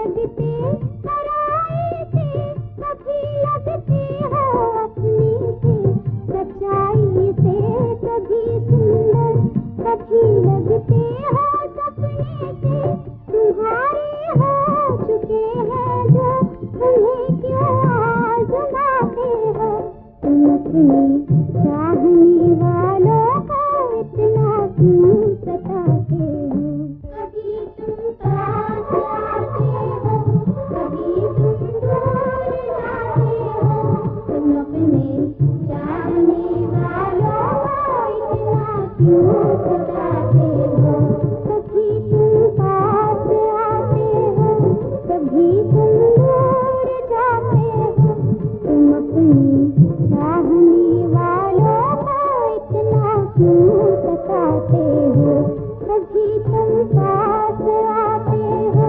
लगते पराए से, कभी लगते हो अपने से, सच्चाई से कभी सुंदर, कभी लगते हो सपने से। तुम्हारे हो चुके हैं जो, उन्हें क्यों आज़माते हो? तुम अपने चाहने वालों को इतना क्यों सताते हो? कभी तुम पास आते हो, कभी तुम दूर जाते हो। तुम अपने चाहने वालों को इतना क्यों सताते हो? कभी तुम पास आते हो, कभी तुम दूर जाते हो। तुम अपनी चाहने वालों को इतना क्यों सताते हो? कभी तुम पास आते हो।